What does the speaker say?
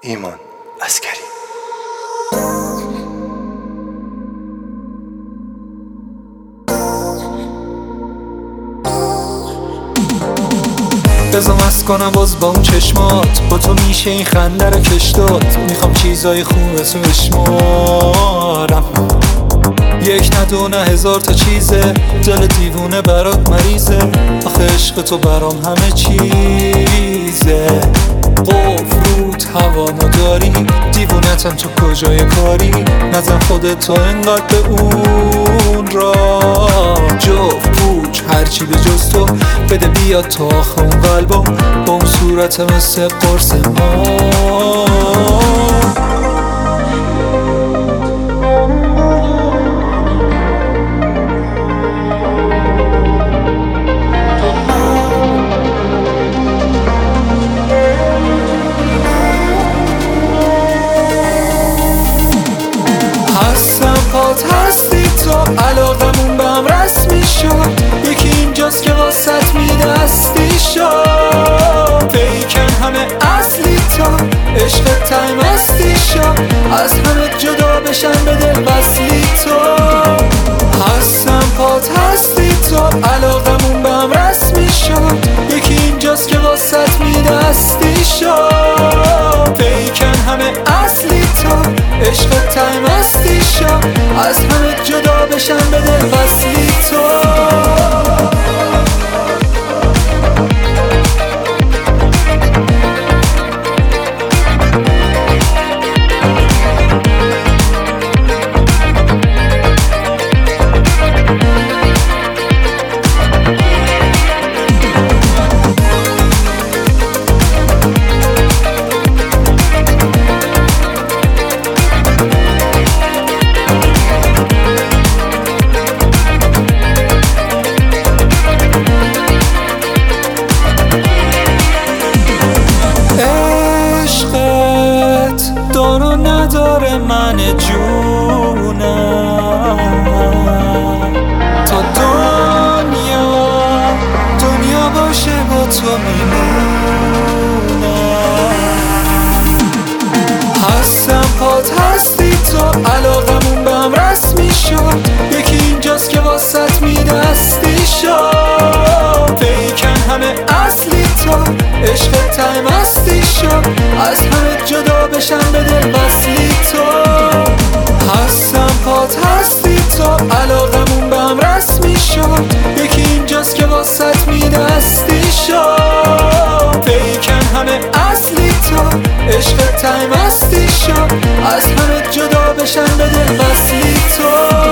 ایمان عسکری. بذار مست کنم باز با اون چشمات، با تو میشه این خنده رو کش داد. میخوام چیزای خوب تو بشمارم، یک نه دو نه هزار تا چیزه. دل دیوونه برات مریضه، آخه عشق تو برام همه چیزه. قفل رود هوامو داری، دیوونتم تو کجای کاری. نزن خودت تو انقدر به اون را جفت پوچ هرچی به جز تو بده بیاد تا آخه اون قلبم، با اون صورت مثل قرص ما. هستی تو علاقمون به هم رسمی شد، یکی اینجاست که واسط میدستی شد. پیکن همه اصلی تو عشق تایم هستی شد، از همه جدا بشن به دل وصلی تو. هستم پات هستی تو علاقمون به هم رسمی شد، یکی اینجاست که واسط میدستی شد. پیکن همه اصلی تو عشق تایم هستی شد، از همه جدا بشن به دل وصلی تو. دارو نداره من جونم، تا دنیا باشه با تو میمونم. هستم پات هستی تو علاقمون به هم رسمی شد، یکی اینجاست که واسط میدستی شد. پیکن همه اصلی تو عشق تایم هستی شد، از همه جدا بشن به دل وصلی تو. هستم پات هستی تو علاقمون به هم رسمی شد، یکی اینجاست که واسط میدستی شد. پیکن همه اصلی تو عشق تایم هستی شد، از همه جدا بشن به دل وصلی تو.